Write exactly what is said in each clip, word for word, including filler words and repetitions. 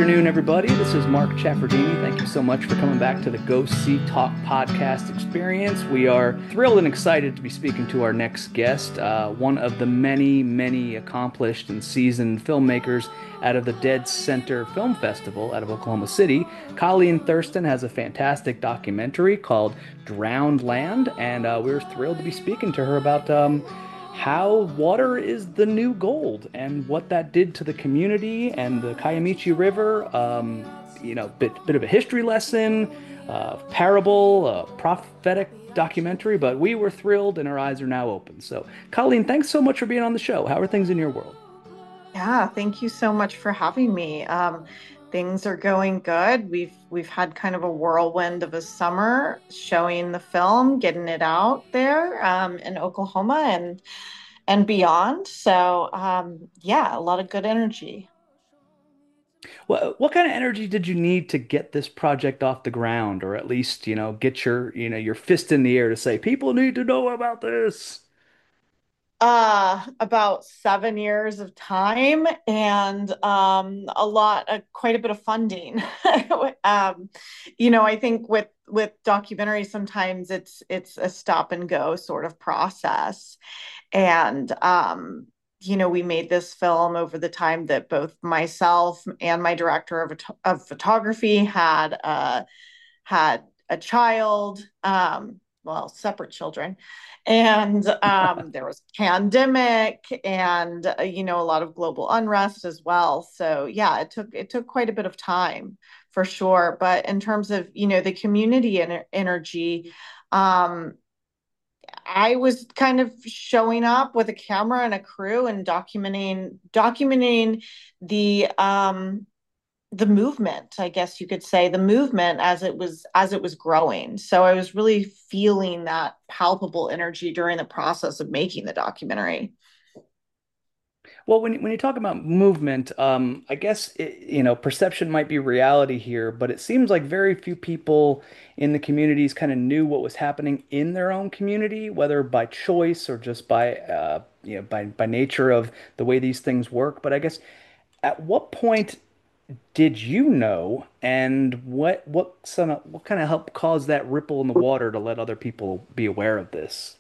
afternoon, everybody. This is Mark Chaffardini. Thank you so much for coming back to the Go See Talk podcast experience. We are thrilled and excited to be speaking to our next guest, uh, one of the many, many accomplished and seasoned filmmakers out of the Dead Center Film Festival out of Oklahoma City. Colleen Thurston has a fantastic documentary called Drowned Land, and uh, we're thrilled to be speaking to her about um, how water is the new gold and what that did to the community and the Kiamichi River. Um, you know, bit bit of a history lesson, uh, parable, uh, prophetic documentary. But we were thrilled, and our eyes are now open. So, Colleen, thanks so much for being on the show. How are things in your world? Yeah, thank you so much for having me. Um, things are going good. We've we've had kind of a whirlwind of a summer showing the film, getting it out there um, in Oklahoma and and beyond. So um, yeah, a lot of good energy. What what kind of energy did you need to get this project off the ground, or at least, you know, get your, you know, your fist in the air to say people need to know about this? Uh, about seven years of time and um, a lot, uh, quite a bit of funding. um, you know, I think with with documentaries, sometimes it's it's a stop and go sort of process. And um, you know, we made this film over the time that both myself and my director of of photography had uh, had a child. Um, well, separate children, and um, there was pandemic and uh, you know a lot of global unrest as well. So yeah, it took it took quite a bit of time for sure. But in terms of you know the community ener- energy, um, I was kind of showing up with a camera and a crew and documenting documenting the um, the movement, I guess you could say, the movement as it was as it was growing. So I was really feeling that palpable energy during the process of making the documentary. Well, when when you talk about movement, um, I guess it, you know, perception might be reality here, but it seems like very few people in the communities kind of knew what was happening in their own community, whether by choice or just by uh, you know, by by nature of the way these things work. But I guess at what point did you know, and what what some what kind of helped cause that ripple in the water to let other people be aware of this?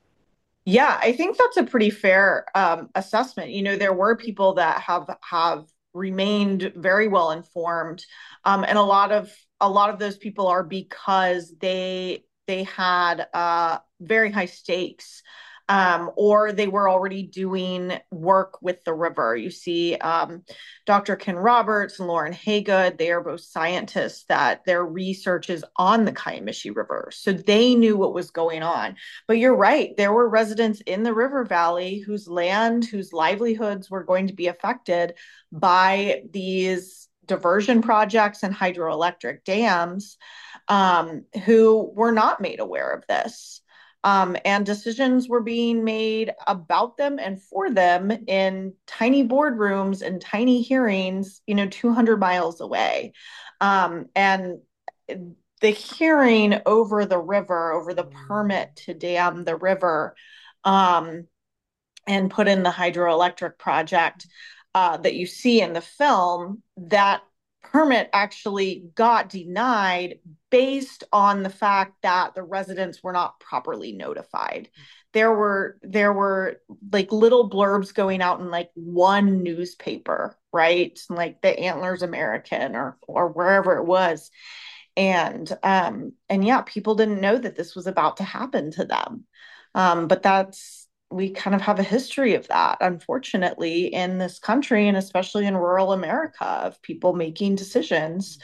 Yeah, I think that's a pretty fair um, assessment. You know, there were people that have have remained very well informed, um, and a lot of a lot of those people are because they they had uh, very high stakes, um, or they were already doing work with the river. You see, um, Doctor Ken Roberts and Lauren Haygood, they are both scientists that their research is on the Kiamichi River, so they knew what was going on. But you're right. There were residents in the river valley whose land, whose livelihoods were going to be affected by these diversion projects and hydroelectric dams, um, who were not made aware of this. Um, and decisions were being made about them and for them in tiny boardrooms and tiny hearings, you know, two hundred miles away. Um, and the hearing over the river, over the permit to dam the river, um, and put in the hydroelectric project uh, that you see in the film, that permit actually got denied based on the fact that the residents were not properly notified. There were there were like little blurbs going out in like one newspaper, right? Like the Antlers American or or wherever it was, and um and yeah, people didn't know that this was about to happen to them. Um but that's We kind of have a history of that, unfortunately, in this country and especially in rural America, of people making decisions,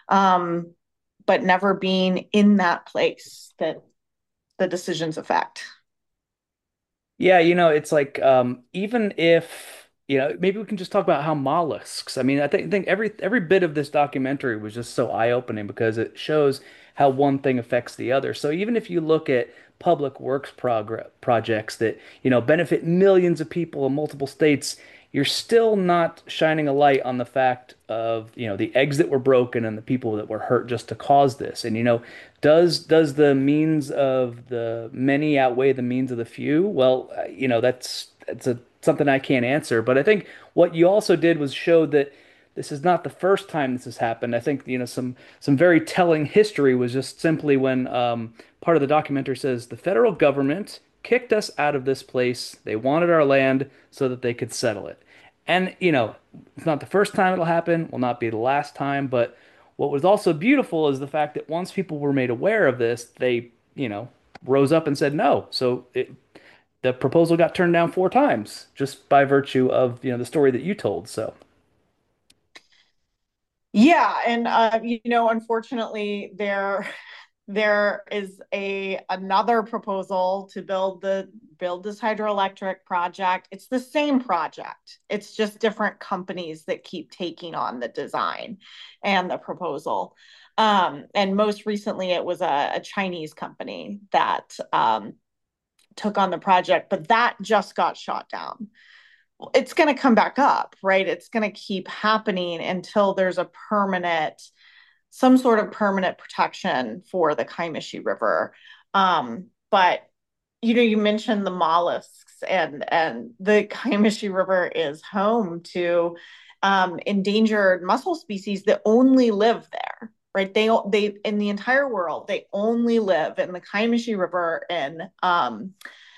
um but never being in that place that the decisions affect. Yeah, you know, it's like um, even if, you know, maybe we can just talk about how mollusks. I mean, I think think every every bit of this documentary was just so eye-opening because it shows how one thing affects the other. So even if you look at public works progress projects that, you know, benefit millions of people in multiple states, you're still not shining a light on the fact of, you know, the eggs that were broken and the people that were hurt just to cause this. And, you know, does does the means of the many outweigh the means of the few? Well, uh, you know, that's that's a something I can't answer. But I think what you also did was show that this is not the first time this has happened. I think, you know, some some very telling history was just simply when um, part of the documentary says the federal government kicked us out of this place. They wanted our land so that they could settle it. And, you know, it's not the first time it'll happen, will not be the last time, but what was also beautiful is the fact that once people were made aware of this, they, you know, rose up and said no. So it, the proposal got turned down four times just by virtue of, you know, the story that you told. So, Yeah, and uh, you know, unfortunately, there there is a another proposal to build the build this hydroelectric project. It's the same project. It's just different companies that keep taking on the design and the proposal. Um, and most recently, it was a, a Chinese company that um, took on the project, but that just got shot down. It's going to come back up, right? It's going to keep happening until there's a permanent, some sort of permanent protection for the Kaimishi River. Um, but you know, you mentioned the mollusks, and and the Kaimishi River is home to um, endangered mussel species that only live there. Right? They they in the entire world they only live in the Kaimishi River in um,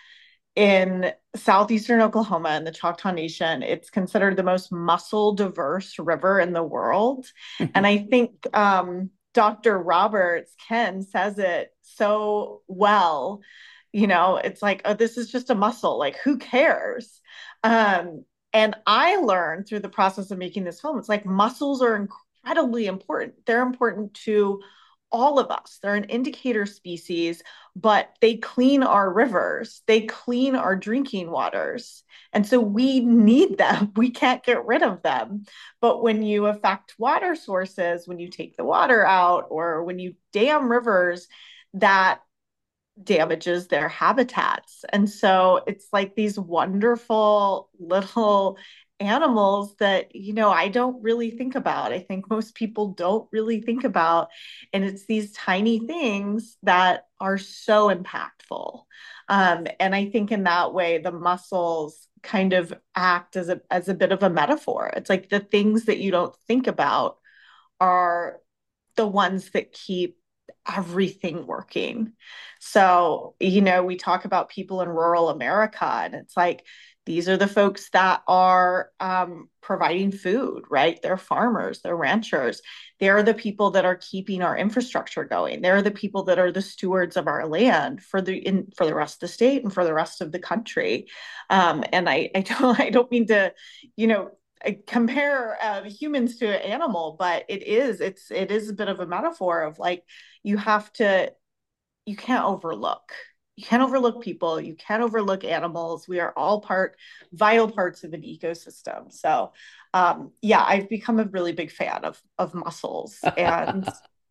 in southeastern Oklahoma and the Choctaw Nation. It's considered the most mussel diverse river in the world. And I think um, Doctor Roberts, Ken, says it so well. You know, it's like, oh, this is just a mussel. Like, who cares? Um, and I learned through the process of making this film, it's like mussels are incredibly important. They're important to all of us. They're an indicator species, but they clean our rivers, they clean our drinking waters. And so we need them. We can't get rid of them. But when you affect water sources, when you take the water out, or when you dam rivers, that damages their habitats. And so it's like these wonderful little animals that, you know, I don't really think about. I think most people don't really think about. And it's these tiny things that are so impactful. Um, and I think in that way, the mussels kind of act as a as a bit of a metaphor. It's like the things that you don't think about are the ones that keep everything working. So, you know, we talk about people in rural America, and it's like these are the folks that are um, providing food, right? They're farmers, they're ranchers. They're the people that are keeping our infrastructure going. They're the people that are the stewards of our land for the in for the rest of the state and for the rest of the country. Um, and I, I don't, I don't mean to, you know, compare uh, humans to an animal, but it is it's it is a bit of a metaphor of like you have to you can't overlook you can't overlook people, you can't overlook animals. We are all part vital parts of an ecosystem. So um yeah, I've become a really big fan of of mussels, and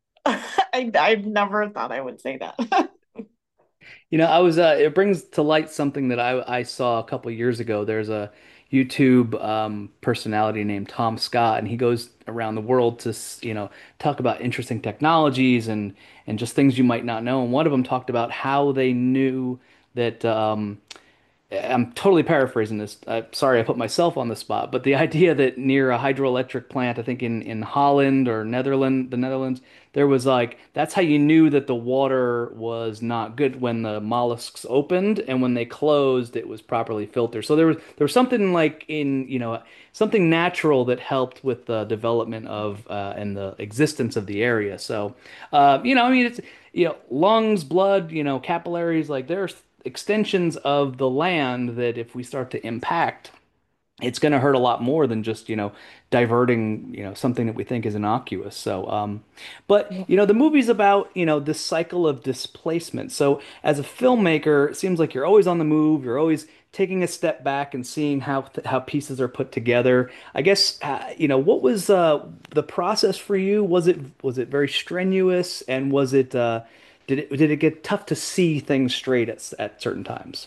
I I never thought I would say that. you know, I was uh, it brings to light something that I I saw a couple years ago. There's a YouTube um, personality named Tom Scott, and he goes around the world to, s- you know, talk about interesting technologies and and just things you might not know. And one of them talked about how they knew that um, I'm totally paraphrasing this. Uh, sorry, I put myself on the spot, but the idea that near a hydroelectric plant, I think in in Holland or Netherlands, the Netherlands, there was like that's how you knew that the water was not good when the mollusks opened, and when they closed, it was properly filtered. So there was there was something like in, you know, something natural that helped with the development of uh, and the existence of the area. So, uh, you know, I mean, it's, you know, lungs, blood, you know, capillaries, like there's extensions of the land that if we start to impact, it's going to hurt a lot more than just, you know, diverting, you know, something that we think is innocuous. So, um, but, you know, the movie's about, you know, this cycle of displacement. So as a filmmaker, it seems like you're always on the move. You're always taking a step back and seeing how how pieces are put together. I guess, uh, you know, what was uh, the process for you? Was it was it very strenuous, and was it uh, did it did it get tough to see things straight at at certain times?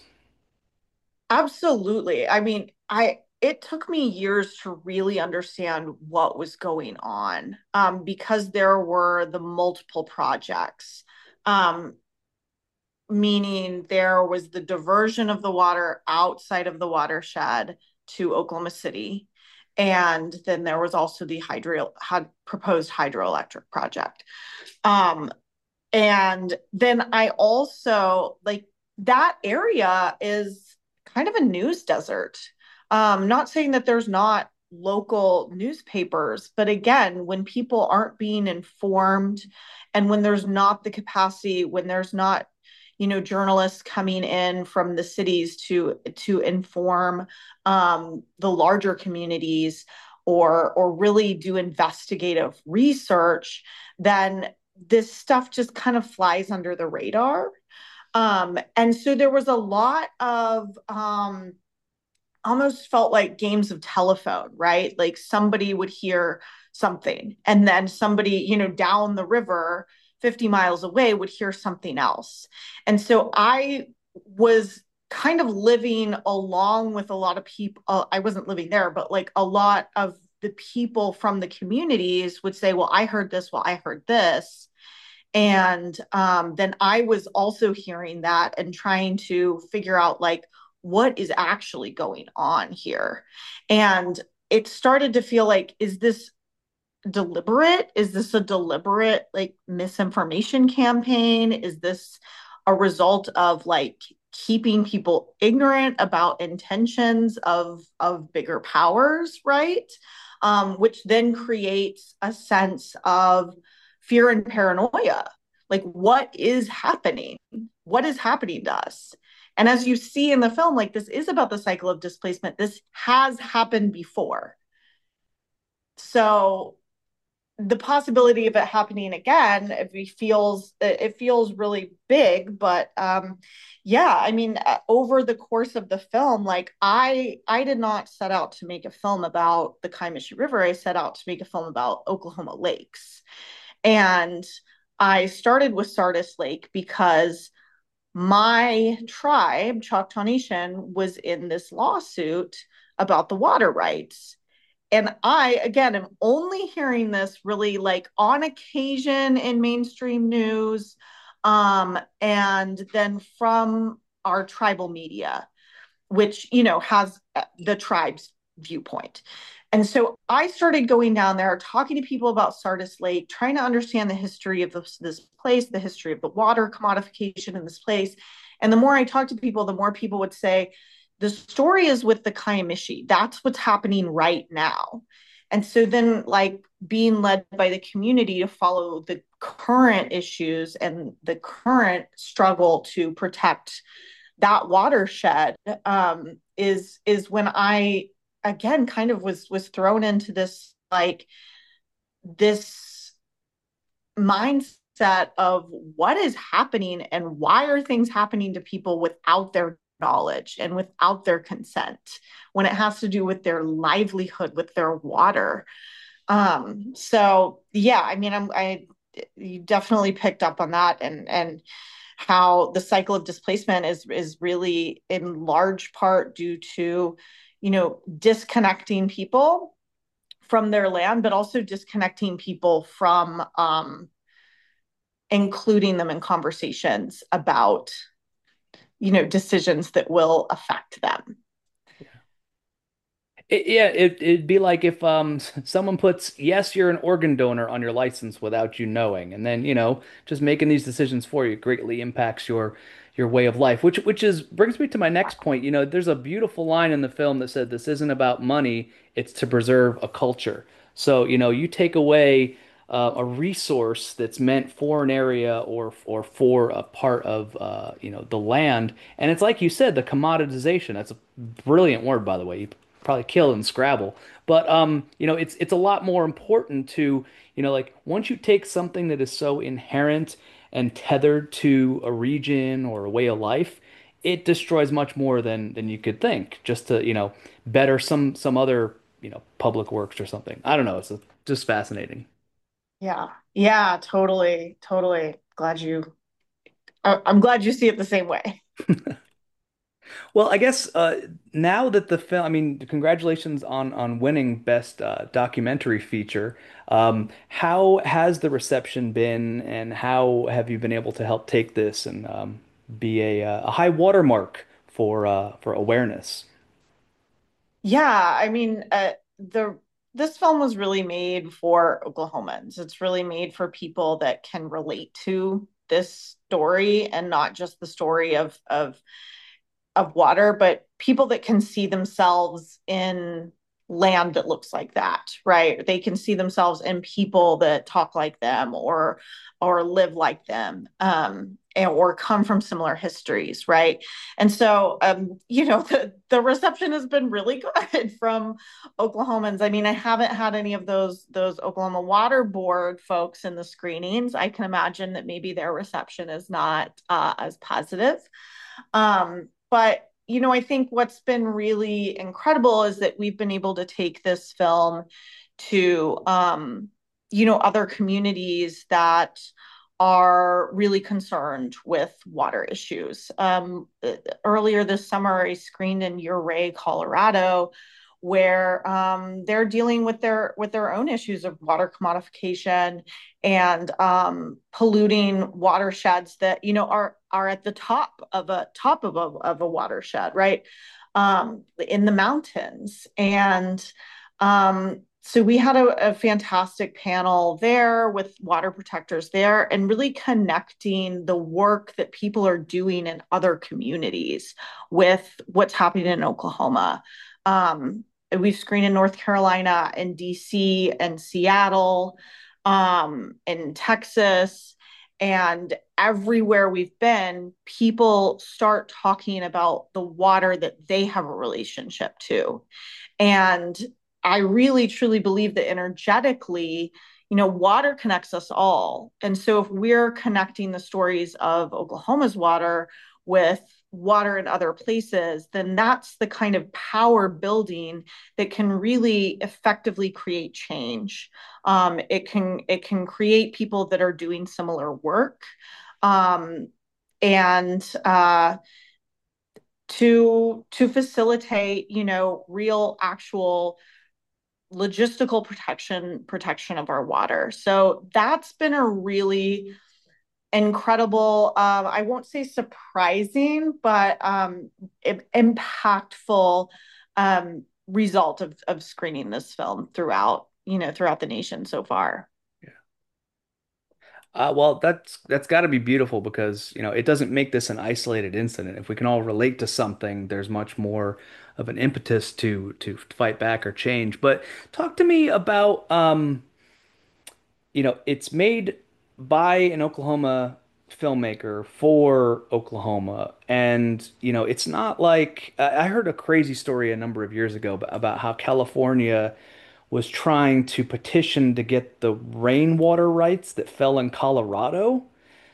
Absolutely. I mean, I it took me years to really understand what was going on, um, because there were the multiple projects. Um, Meaning there was the diversion of the water outside of the watershed to Oklahoma City. And then there was also the hydro had proposed hydroelectric project. Um, and then I also like that area is kind of a news desert. Um, not saying that there's not local newspapers, but again, when people aren't being informed and when there's not the capacity, when there's not, you know, journalists coming in from the cities to to inform um, the larger communities or or really do investigative research, then this stuff just kind of flies under the radar. Um, and so there was a lot of um, almost felt like games of telephone, right? Like somebody would hear something, and then somebody, you know, down the river fifty miles away would hear something else. And so I was kind of living along with a lot of people. Uh, I wasn't living there, but like a lot of the people from the communities would say, well, I heard this, well, I heard this. And um, then I was also hearing that and trying to figure out like what is actually going on here. And it started to feel like, is this deliberate? Is this a deliberate like misinformation campaign? Is this a result of like keeping people ignorant about intentions of of bigger powers, right? Um, which then creates a sense of fear and paranoia. Like, what is happening? What is happening to us? And as you see in the film, like this is about the cycle of displacement. This has happened before. So the possibility of it happening again, it feels it feels really big. But um, yeah, I mean, uh, over the course of the film, like I I did not set out to make a film about the Kiamichi River. I set out to make a film about Oklahoma lakes, and I started with Sardis Lake because my tribe, Choctaw Nation, was in this lawsuit about the water rights. And I, again, am only hearing this really like on occasion in mainstream news, um, and then from our tribal media, which, you know, has uh, the tribe's viewpoint. And so I started going down there, talking to people about Sardis Lake, trying to understand the history of this, this place, the history of the water commodification in this place. And the more I talked to people, the more people would say, the story is with the Kiamichi. That's what's happening right now. And so then, like, being led by the community to follow the current issues and the current struggle to protect that watershed um, is is when I again kind of was was thrown into this like this mindset of what is happening and why are things happening to people without their knowledge and without their consent when it has to do with their livelihood, with their water. Um, so yeah, I mean, I'm, I you definitely picked up on that, and and how the cycle of displacement is is really in large part due to, you know, disconnecting people from their land, but also disconnecting people from um, including them in conversations about, you know, decisions that will affect them. It, yeah, it, it'd be like if um someone puts yes, you're an organ donor on your license without you knowing, and then you know just making these decisions for you greatly impacts your your way of life. Which which is brings me to my next point. You know, there's a beautiful line in the film that said this isn't about money, it's to preserve a culture. So you know, you take away uh, a resource that's meant for an area or or for a part of uh, you know the land, and it's like you said, the commoditization. That's a brilliant word, by the way. You probably kill in Scrabble. But um, you know, it's it's a lot more important to, you know, like once you take something that is so inherent and tethered to a region or a way of life, it destroys much more than than you could think, just to, you know, better some some other, you know, public works or something. I don't know, it's just fascinating. Yeah, yeah, totally, totally. Glad you. I- I'm glad you see it the same way. Well, I guess uh, now that the film, I mean, congratulations on on winning Best uh, Documentary Feature. Um, how has the reception been, and how have you been able to help take this and um, be a, uh, a high watermark for uh, for awareness? Yeah, I mean, uh, the this film was really made for Oklahomans. It's really made for people that can relate to this story, and not just the story of of of water, but people that can see themselves in land that looks like that, right? They can see themselves in people that talk like them, or or live like them, um, and, or come from similar histories, right? And so, um, you know, the the reception has been really good from Oklahomans. I mean, I haven't had any of those those Oklahoma Water Board folks in the screenings. I can imagine that maybe their reception is not uh, as positive. Um, but you know, I think what's been really incredible is that we've been able to take this film to um, you know, other communities that are really concerned with water issues. Um, earlier this summer, I screened in Ouray, Colorado, where um, they're dealing with their with their own issues of water commodification and um, polluting watersheds that, you know, are are at the top of a top of a of a watershed, right? Um, in the mountains. And um, so we had a, a fantastic panel there with water protectors there, and really connecting the work that people are doing in other communities with what's happening in Oklahoma. Um, we've screened in North Carolina and D C and Seattle, um, in Texas, and everywhere we've been, people start talking about the water that they have a relationship to. And I really truly believe that energetically, you know, water connects us all. And so if we're connecting the stories of Oklahoma's water with water in other places, then that's the kind of power building that can really effectively create change. Um, it can it can create people that are doing similar work, um, and uh, to to facilitate, you know, real actual logistical protection protection of our water. So that's been a really incredible, um, I won't say surprising, but um, impactful um, result of of screening this film throughout, you know, throughout the nation so far. Uh, well, that's that's got to be beautiful because, you know, it doesn't make this an isolated incident. If we can all relate to something, there's much more of an impetus to to fight back or change. But talk to me about, um, you know, it's made by an Oklahoma filmmaker for Oklahoma, and you know, it's not like I I heard a crazy story a number of years ago ab- about how California was trying to petition to get the rainwater rights that fell in Colorado,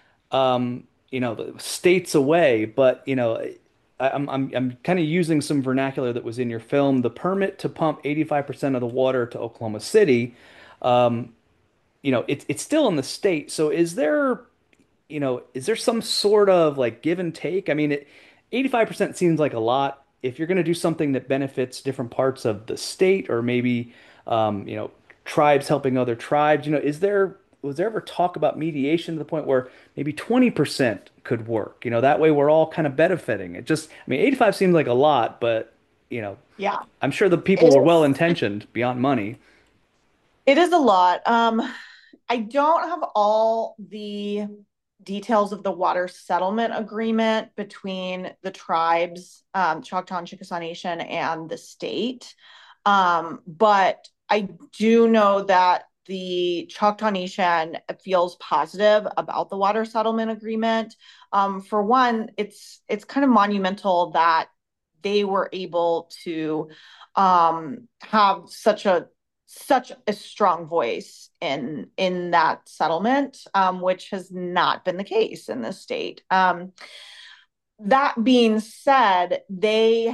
um, you know, the states away. But, you know, I, I'm I'm I'm kind of using some vernacular that was in your film. The permit to pump eighty-five percent of the water to Oklahoma City, um, you know, it's it's still in the state. So is there, you know, is there some sort of like give and take? I mean, it, eighty-five percent seems like a lot. If you're going to do something that benefits different parts of the state, or maybe, um, you know, tribes helping other tribes, you know, is there, was there ever talk about mediation to the point where maybe twenty percent could work? You know, that way we're all kind of benefiting. It just, I mean, eighty-five seems like a lot, but, you know, Yeah, I'm sure the it people were well is. intentioned beyond money. It is a lot. Um, I don't have all the details of the water settlement agreement between the tribes, um, Choctaw and Chickasaw Nation, and the state. Um, but I do know that the Choctaw Nation feels positive about the water settlement agreement. Um, for one, it's it's kind of monumental that they were able to um, have such a such a strong voice in in that settlement, um, which has not been the case in this state. Um, that being said, they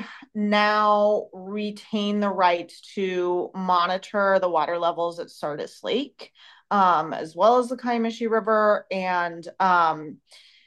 now retain the right to monitor the water levels at Sardis Lake, um, as well as the Kiamichi River, and um,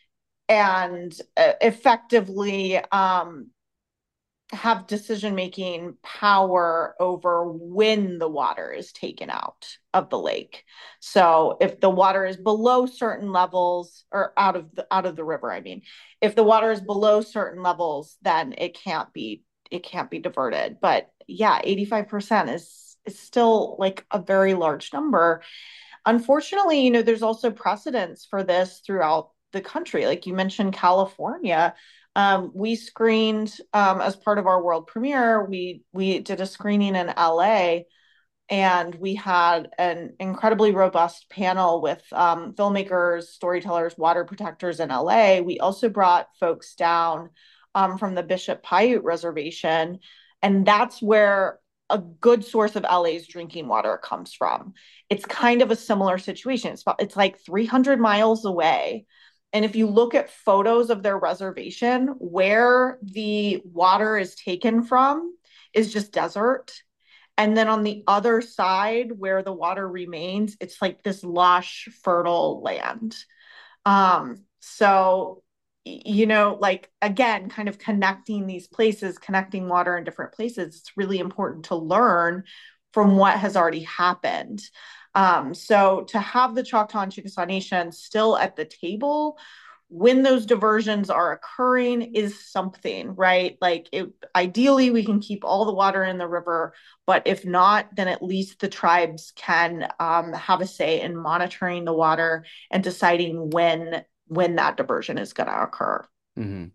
and uh, effectively um, have decision making power over when the water is taken out of the lake. So if the water is below certain levels, or out of the out of the river, I mean, if the water is below certain levels, then it can't be it can't be diverted. But yeah, eighty-five percent is is still like a very large number. Unfortunately, you know, there's also precedents for this throughout the country. Like you mentioned, California. Um, we screened um, as part of our world premiere. We we did a screening in L A, and we had an incredibly robust panel with um, filmmakers, storytellers, water protectors in L A. We also brought folks down um, from the Bishop Paiute Reservation, and that's where a good source of L A's drinking water comes from. It's kind of a similar situation. It's it's like three hundred miles away. And if you look at photos of their reservation, where the water is taken from is just desert, and then on the other side, where the water remains, it's like this lush, fertile land. Um, so, you know, like again, kind of connecting these places, connecting water in different places, it's really important to learn from what has already happened. Um, so to have the Choctaw and Chickasaw Nation still at the table when those diversions are occurring is something, right? Like it, ideally we can keep all the water in the river, but if not, then at least the tribes can um, have a say in monitoring the water and deciding when when that diversion is going to occur. Hmm.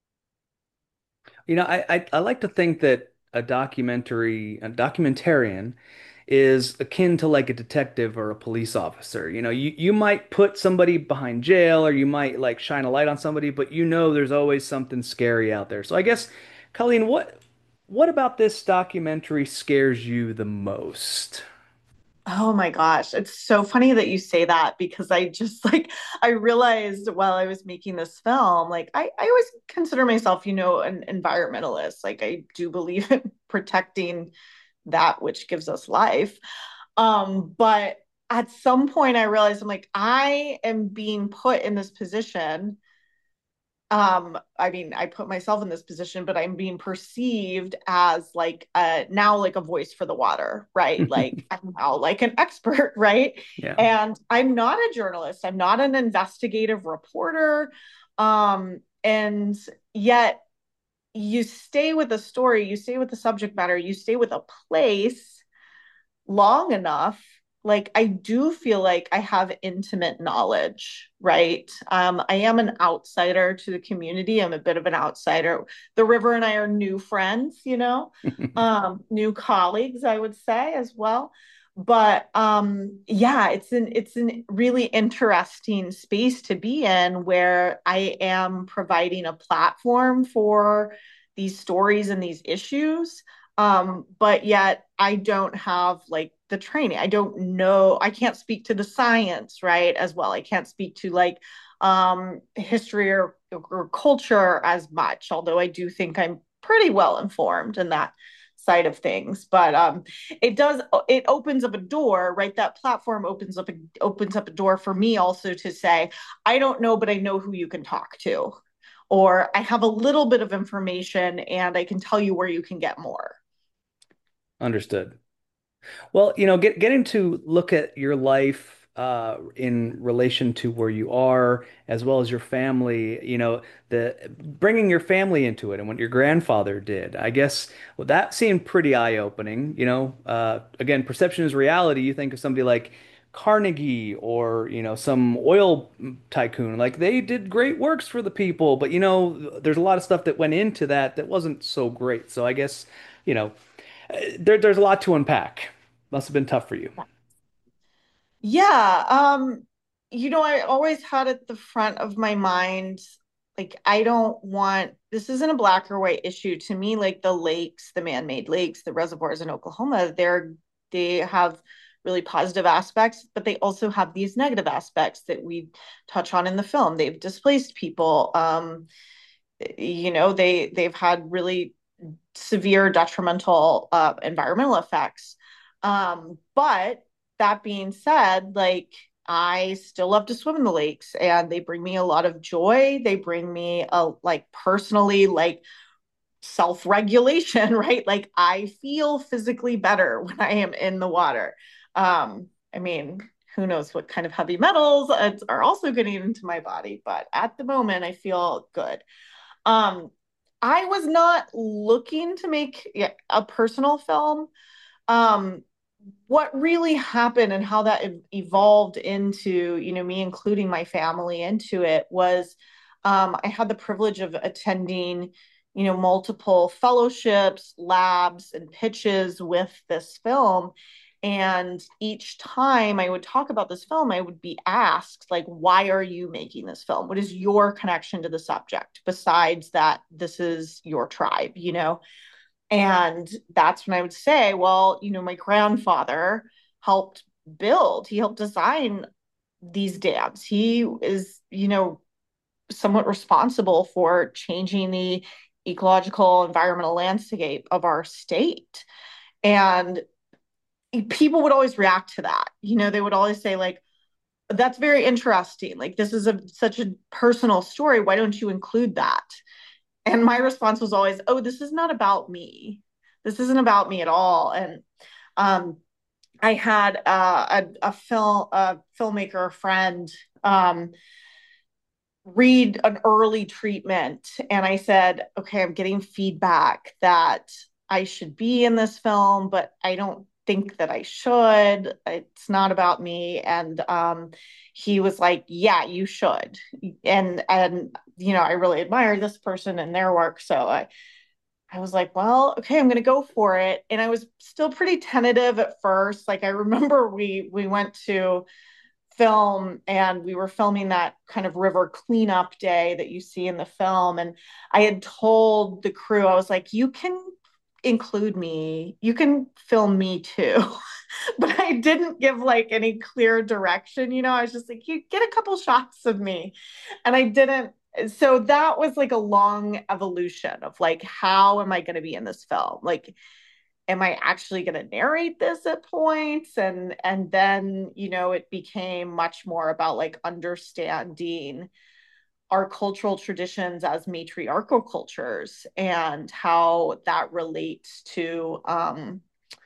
You know, I, I I like to think that a documentary, a documentarian is akin to like a detective or a police officer. You know, you, you might put somebody behind jail or you might like shine a light on somebody, but you know there's always something scary out there. So I guess, Colleen, what what about this documentary scares you the most? Oh my gosh, it's so funny that you say that because I just like I realized while I was making this film, like I, I always consider myself, you know, an environmentalist. Like I do believe in protecting that which gives us life. Um, but at some point I realized I'm like, I am being put in this position. Um, I mean, I put myself in this position, but I'm being perceived as like uh now like a voice for the water, right? Like I'm now like an expert, right? Yeah. And I'm not a journalist, I'm not an investigative reporter. Um, and yet you stay with a story, you stay with the subject matter, you stay with a place long enough, like I do feel like I have intimate knowledge, right? Um, I am an outsider to the community. I'm a bit of an outsider. The river and I are new friends, you know, um, new colleagues, I would say as well. But um, yeah, it's an it's an really interesting space to be in where I am providing a platform for these stories and these issues, um, but yet I don't have like the training. I don't know. I can't speak to the science, right? As well. I can't speak to like um, history or, or culture as much, although I do think I'm pretty well informed in that side of things. But um, it does, it opens up a door, right? That platform opens up a, opens up a door for me also to say, I don't know, but I know who you can talk to. Or I have a little bit of information and I can tell you where you can get more. Understood. Well, you know, get getting to look at your life uh, in relation to where you are, as well as your family. You know, the bringing your family into it and what your grandfather did. I guess well, that seemed pretty eye-opening. You know, uh, again, perception is reality. You think of somebody like Carnegie or you know some oil tycoon, like they did great works for the people, but you know, there's a lot of stuff that went into that that wasn't so great. So I guess, you know, uh, there, there's a lot to unpack. Must have been tough for you. Yeah, um, you know, I always had at the front of my mind, like, I don't want this isn't a black or white issue. To me, like the lakes, the man-made lakes, the reservoirs in Oklahoma, they're they have really positive aspects, but they also have these negative aspects that we touch on in the film. They've displaced people. Um, you know, they they've had really severe detrimental uh, environmental effects. Um, but that being said, like I still love to swim in the lakes and they bring me a lot of joy. They bring me a like personally like self-regulation, right? Like I feel physically better when I am in the water. Um, I mean, who knows what kind of heavy metals are also getting into my body, but at the moment I feel good. Um, I was not looking to make yeah, a personal film. Um, what really happened and how that e- evolved into, you know, me including my family into it was um, I had the privilege of attending, you know, multiple fellowships, labs, and pitches with this film. And each time I would talk about this film, I would be asked, like, why are you making this film? What is your connection to the subject besides that this is your tribe, you know? And that's when I would say, well, you know, my grandfather helped build, he helped design these dams. He is, you know, somewhat responsible for changing the ecological environmental landscape of our state. And people would always react to that. You know, they would always say, like, that's very interesting. Like, this is a such a personal story. Why don't you include that? And my response was always, oh, this is not about me. This isn't about me at all. And um, I had uh, a, a film a filmmaker friend um, read an early treatment, and I said, okay, I'm getting feedback that I should be in this film, but I don't think that I should. It's not about me. And um, he was like, yeah, you should. And and you know, I really admire this person and their work, so I I was like, well, okay, I'm going to go for it. And I was still pretty tentative at first. Like I remember we we went to film and we were filming that kind of river cleanup day that you see in the film. And I had told the crew, I was like, you can include me, you can film me too. But I didn't give like any clear direction. You know, I was just like, you get a couple shots of me. And I didn't. So that was like a long evolution of like, how am I going to be in this film? Like, am I actually going to narrate this at points? And and then, you know, it became much more about like understanding our cultural traditions as matriarchal cultures and how that relates to um,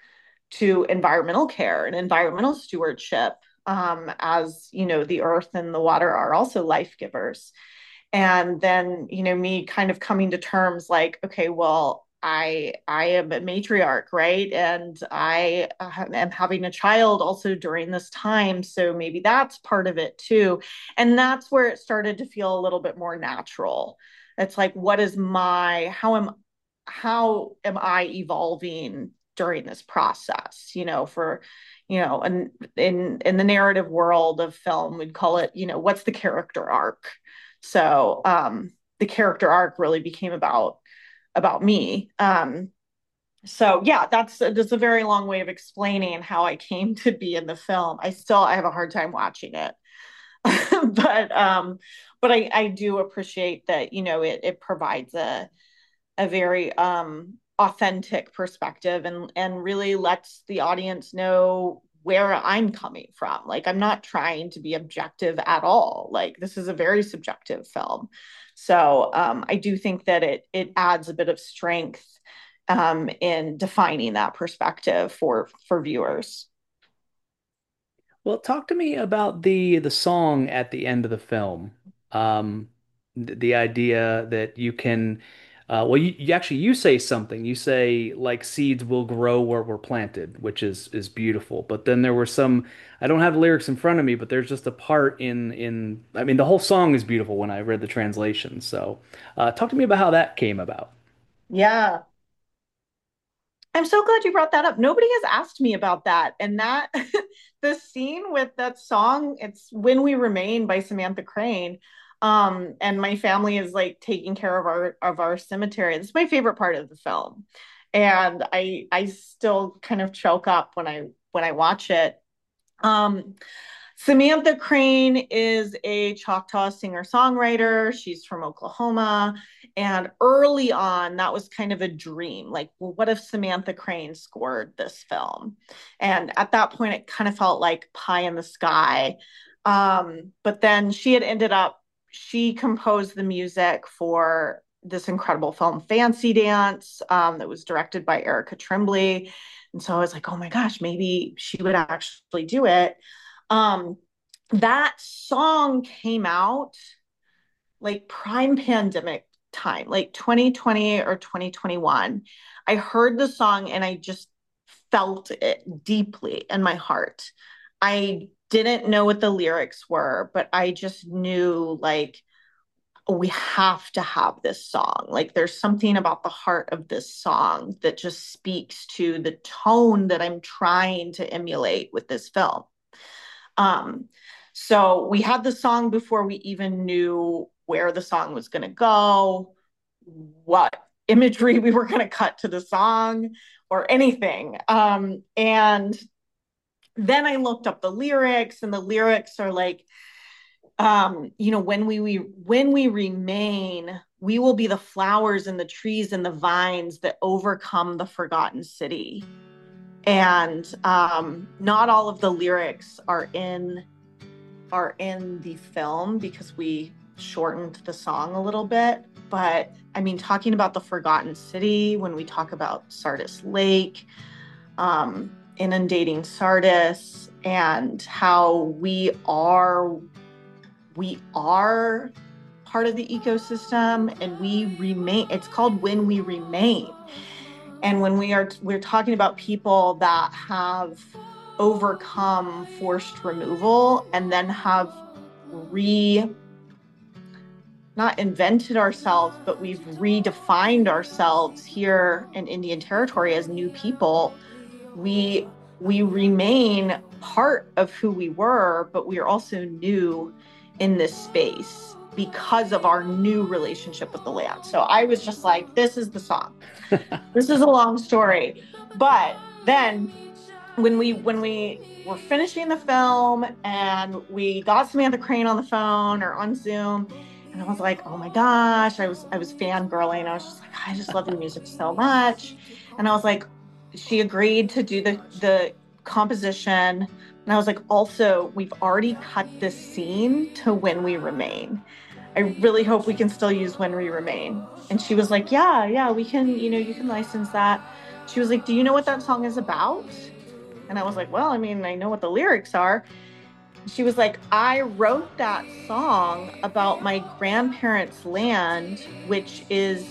to environmental care and environmental stewardship. Um, as you know, the earth and the water are also life givers. And then, you know, me kind of coming to terms like, okay, well, I I am a matriarch, right? And I uh, am having a child also during this time, so maybe that's part of it too. And that's where it started to feel a little bit more natural. It's like, what is my how am how am I evolving during this process? You know, for you know, and in in the narrative world of film, we'd call it, you know, what's the character arc? So um, the character arc really became about about me. Um, so yeah, that's that's a very long way of explaining how I came to be in the film. I still I have a hard time watching it, but um, but I I do appreciate that, you know, it it provides a a very um authentic perspective and and really lets the audience know where I'm coming from. Like I'm not trying to be objective at all. Like this is a very subjective film. So um, I do think that it it adds a bit of strength um, in defining that perspective for for viewers. Well, talk to me about the the song at the end of the film. Um, th- the idea that you can, uh, well, you, you actually you say something. You say like seeds will grow where we're planted, which is is beautiful. But then there were some. I don't have the lyrics in front of me, but there's just a part in in. I mean, the whole song is beautiful when I read the translation. So, uh, talk to me about how that came about. Yeah. I'm so glad you brought that up. Nobody has asked me about that. And that the scene with that song, it's When We Remain by Samantha Crane. Um, and my family is like taking care of our of our cemetery. It's my favorite part of the film. And I I still kind of choke up when I when I watch it. Um, Samantha Crane is a Choctaw singer songwriter. She's from Oklahoma. And early on, that was kind of a dream. Like, well, what if Samantha Crane scored this film? And at that point, it kind of felt like pie in the sky. Um, but then she had ended up, she composed the music for this incredible film, Fancy Dance, um, that was directed by Erica Tremblay. And so I was like, oh my gosh, maybe she would actually do it. Um, that song came out like prime pandemic time, like twenty twenty or twenty twenty-one. I heard the song and I just felt it deeply in my heart. I didn't know what the lyrics were, but I just knew like we have to have this song. Like there's something about the heart of this song that just speaks to the tone that I'm trying to emulate with this film. Um, so we had the song before we even knew where the song was going to go, what imagery we were going to cut to the song, or anything. Um, and then I looked up the lyrics, and the lyrics are like, um, you know, when we, we when we remain, we will be the flowers and the trees and the vines that overcome the forgotten city. And um, not all of the lyrics are in are in the film because we shortened the song a little bit. But I mean, talking about the forgotten city, when we talk about Sardis Lake, um, inundating Sardis, and how we are we are part of the ecosystem and we remain. It's called When We Remain. And when we are we're talking about people that have overcome forced removal and then have re not invented ourselves, but we've redefined ourselves here in Indian Territory as new people. We we remain part of who we were, but we are also new in this space because of our new relationship with the land. So I was just like, this is the song. This is a long story. But then when we when we were finishing the film and we got Samantha Crane on the phone or on Zoom, and I was like, oh my gosh, I was I was fangirling. I was just like, I just love your music so much. And I was like, she agreed to do the the composition. And I was like, also, we've already cut this scene to When We Remain. I really hope we can still use When We Remain. And she was like, yeah, yeah, we can, you know, you can license that. She was like, do you know what that song is about? And I was like, well, I mean, I know what the lyrics are. She was like, I wrote that song about my grandparents' land, which is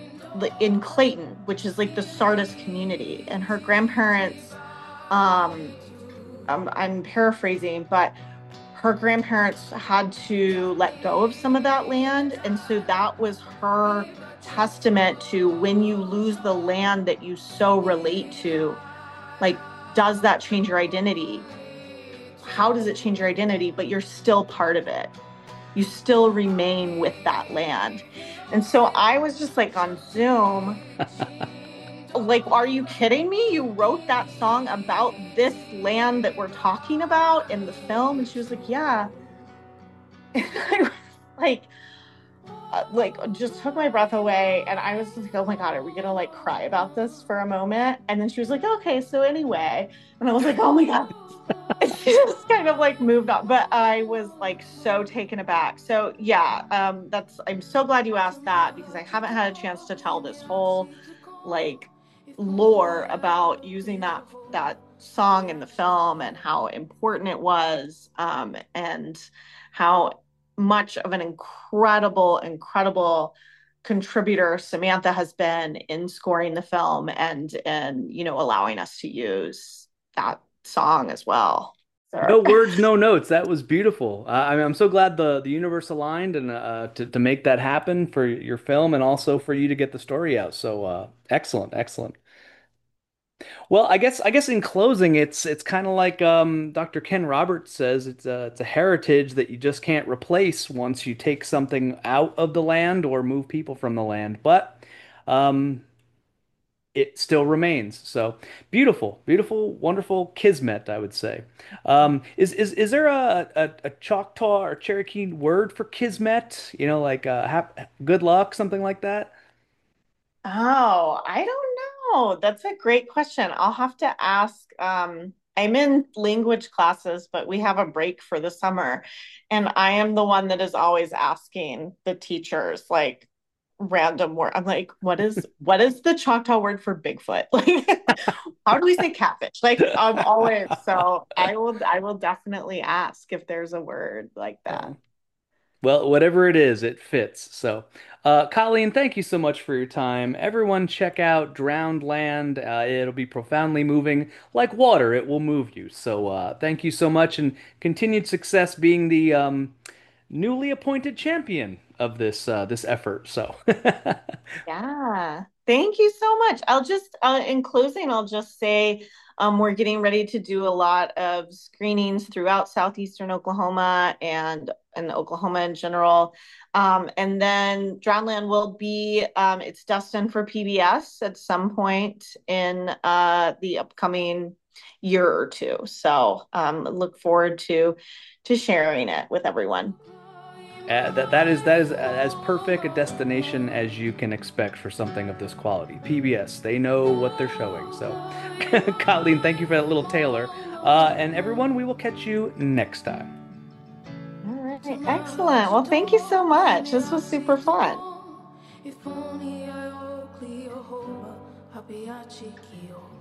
in Clayton, which is like the Sardis community. And her grandparents, um, um, I'm paraphrasing, but her grandparents had to let go of some of that land. And so that was her testament to when you lose the land that you so relate to, like, does that change your identity? How does it change your identity? But you're still part of it. You still remain with that land. And so I was just like on Zoom, like, are you kidding me? You wrote that song about this land that we're talking about in the film? And she was like, yeah. And I was like, uh, like just took my breath away. And I was like, oh my God, are we gonna like cry about this for a moment? And then she was like, okay, so anyway. And I was like, oh my God. And she just kind of like moved on. But I was like so taken aback. So yeah, um, that's I'm so glad you asked that because I haven't had a chance to tell this whole like lore about using that that song in the film and how important it was, um, and how much of an incredible, incredible contributor Samantha has been in scoring the film and and you know allowing us to use that song as well. No So words, no notes. That was beautiful. Uh, I mean, I'm so glad the the universe aligned and uh, to to make that happen for your film and also for you to get the story out. So uh, excellent, excellent. Well, I guess I guess in closing, it's it's kind of like um, doctor Ken Roberts says, it's a it's a heritage that you just can't replace once you take something out of the land or move people from the land. But um, it still remains. So beautiful, beautiful, wonderful kismet, I would say. Um, is is is there a, a a Choctaw or Cherokee word for kismet? You know, like uh, hap good luck, something like that? oh, I don't know. That's a great question. I'll have to ask. Um, I'm in language classes, but we have a break for the summer. And I am the one that is always asking the teachers like random word. I'm like, what is what is the Choctaw word for Bigfoot? Like, how do we say catfish? Like, I'm always so I will I will definitely ask if there's a word like that. Well, whatever it is, it fits. So, Uh, Colleen, thank you so much for your time. Everyone, check out Drowned Land. Uh, it'll be profoundly moving, like water. It will move you. So, uh, thank you so much, and continued success being the um, newly appointed champion of this uh, this effort. So, Yeah. Thank you so much. I'll just, uh, in closing, I'll just say um, we're getting ready to do a lot of screenings throughout southeastern Oklahoma and and Oklahoma in general. Um, and then Drownland will be, um, it's destined for P B S at some point in uh, the upcoming year or two. So um, look forward to to sharing it with everyone. Uh, that that is that is as perfect a destination as you can expect for something of this quality. P B S, they know what they're showing. So, Colleen, thank you for that little Taylor. Uh, and everyone, we will catch you next time. All right, excellent. Well, thank you so much. This was super fun. If only I Oakley, Jehovah, Happy Achikio.